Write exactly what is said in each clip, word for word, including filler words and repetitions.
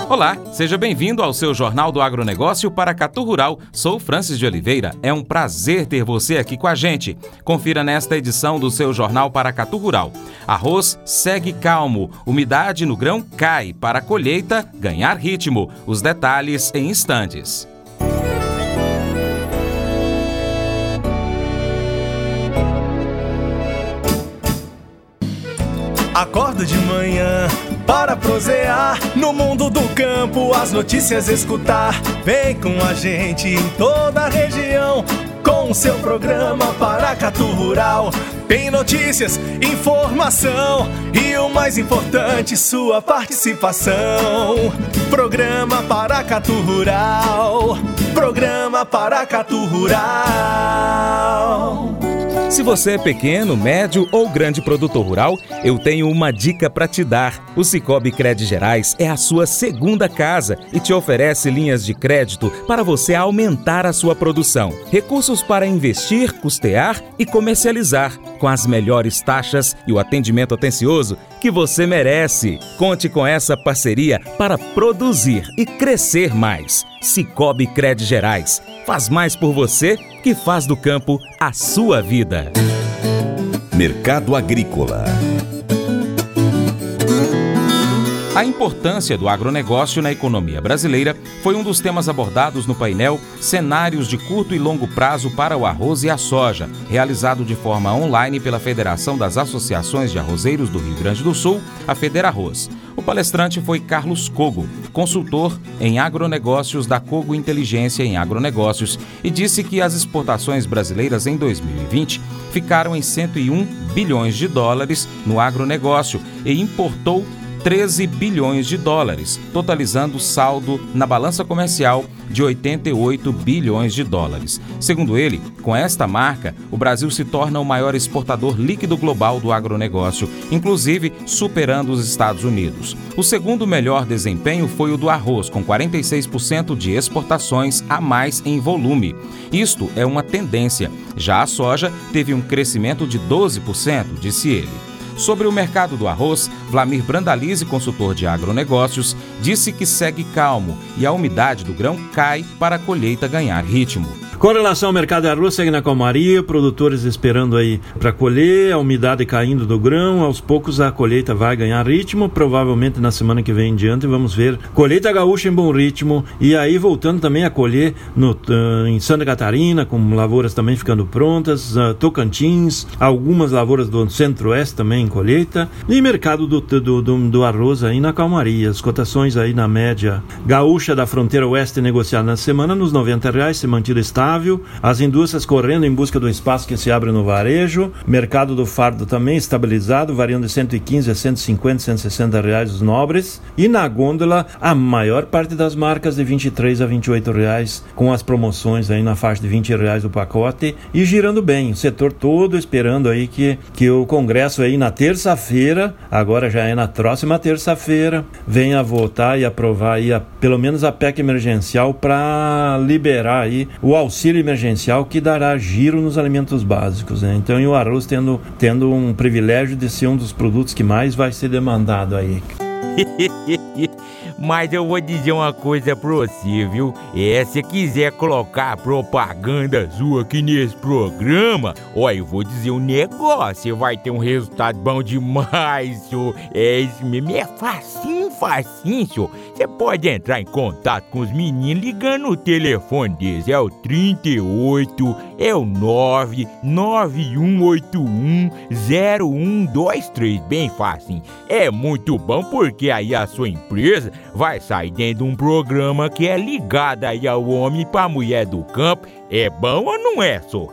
Olá, seja bem-vindo ao seu Jornal do Agronegócio Paracatu Rural. Sou Francis de Oliveira. É um prazer ter você aqui com a gente. Confira nesta edição do seu Jornal Paracatu Rural. Arroz segue calmo, umidade no grão cai para a colheita ganhar ritmo. Os detalhes em instantes. Acordo de manhã para prosear no mundo do campo, as notícias escutar. Vem com a gente em toda a região com o seu programa Paracatu Rural. Tem notícias, informação e o mais importante, sua participação. Programa Paracatu Rural. Programa Paracatu Rural. Se você é pequeno, médio ou grande produtor rural, eu tenho uma dica para te dar. O Sicoob Crédito Gerais é a sua segunda casa e te oferece linhas de crédito para você aumentar a sua produção. Recursos para investir, custear e comercializar, com as melhores taxas e o atendimento atencioso que você merece. Conte com essa parceria para produzir e crescer mais. Sicoob Crédito Gerais faz mais por você que faz do campo a sua vida. Mercado Agrícola. A importância do agronegócio na economia brasileira foi um dos temas abordados no painel Cenários de Curto e Longo Prazo para o Arroz e a Soja, realizado de forma online pela Federação das Associações de Arrozeiros do Rio Grande do Sul, a Federarroz. O palestrante foi Carlos Cogo, consultor em agronegócios da Cogo Inteligência em Agronegócios, e disse que as exportações brasileiras em dois mil e vinte ficaram em cento e um bilhões de dólares no agronegócio e importou treze bilhões de dólares, totalizando saldo na balança comercial de oitenta e oito bilhões de dólares. Segundo ele, com esta marca, o Brasil se torna o maior exportador líquido global do agronegócio, inclusive superando os Estados Unidos. O segundo melhor desempenho foi o do arroz, com quarenta e seis por cento de exportações a mais em volume. Isto é uma tendência. Já a soja teve um crescimento de doze por cento, disse ele. Sobre o mercado do arroz, Vlamir Brandalize, consultor de agronegócios, disse que segue calmo e a umidade do grão cai para a colheita ganhar ritmo. Com relação ao mercado de arroz, segue na calmaria, produtores esperando aí para colher, a umidade caindo do grão, aos poucos a colheita vai ganhar ritmo, provavelmente na semana que vem em diante vamos ver colheita gaúcha em bom ritmo, e aí voltando também a colher no, uh, em Santa Catarina, com lavouras também ficando prontas, uh, Tocantins, algumas lavouras do Centro-Oeste também em colheita, e mercado do, do, do, do arroz aí na calmaria, as cotações aí na média gaúcha da fronteira oeste negociada na semana nos noventa reais, se mantido estável. As indústrias correndo em busca do espaço que se abre no varejo, mercado do fardo também estabilizado, variando de cento e quinze a cento e cinquenta, cento e sessenta reais os nobres, e na gôndola a maior parte das marcas de vinte e três a vinte e oito reais, com as promoções aí na faixa de vinte reais o pacote, e girando bem, o setor todo esperando aí que, que o Congresso aí na terça-feira, agora já é na próxima terça-feira, venha votar e aprovar aí a, pelo menos a P E C emergencial para liberar aí o auxílio auxílio emergencial que dará giro nos alimentos básicos, né? Então, e o arroz tendo, tendo um privilégio de ser um dos produtos que mais vai ser demandado aí. Mas eu vou dizer uma coisa pra você, viu? É, se quiser colocar propaganda sua aqui nesse programa, ó, eu vou dizer um negócio, você vai ter um resultado bom demais, senhor. É isso mesmo, é facinho, facinho, senhor. Você pode entrar em contato com os meninos ligando o telefone deles, é o trinta e oito, é o nove nove um oito um zero um dois três, bem facinho. É muito bom porque aí a sua empresa vai sair dentro de um programa que é ligado aí ao homem e pra mulher do campo. É bom ou não é, só?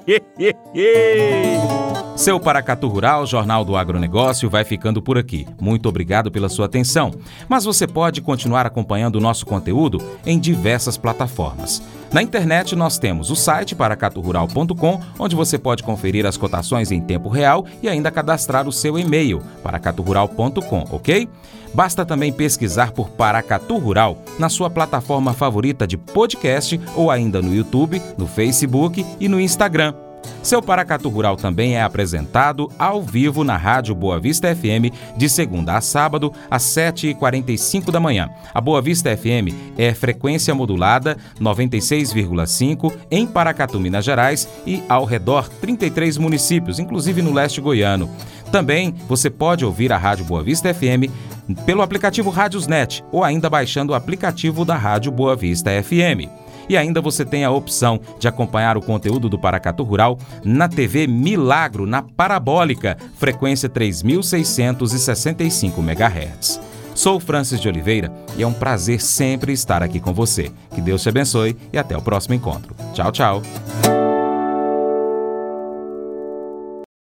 Seu Paracatu Rural, Jornal do Agronegócio, vai ficando por aqui. Muito obrigado pela sua atenção. Mas você pode continuar acompanhando o nosso conteúdo em diversas plataformas. Na internet nós temos o site paracatu rural ponto com, onde você pode conferir as cotações em tempo real e ainda cadastrar o seu e-mail, paracatu rural ponto com, ok? Basta também pesquisar por Paracatu Rural na sua plataforma favorita de podcast ou ainda no YouTube, no Facebook e no Instagram. Seu Paracatu Rural também é apresentado ao vivo na Rádio Boa Vista F M de segunda a sábado, às sete e quarenta e cinco da manhã. A Boa Vista F M é frequência modulada noventa e seis vírgula cinco em Paracatu, Minas Gerais e ao redor trinta e três municípios, inclusive no leste goiano. Também você pode ouvir a Rádio Boa Vista F M pelo aplicativo Rádiosnet ou ainda baixando o aplicativo da Rádio Boa Vista F M. E ainda você tem a opção de acompanhar o conteúdo do Paracatu Rural na T V Milagro, na Parabólica, frequência três mil seiscentos e sessenta e cinco megahertz. Sou Francis de Oliveira e é um prazer sempre estar aqui com você. Que Deus te abençoe e até o próximo encontro. Tchau, tchau.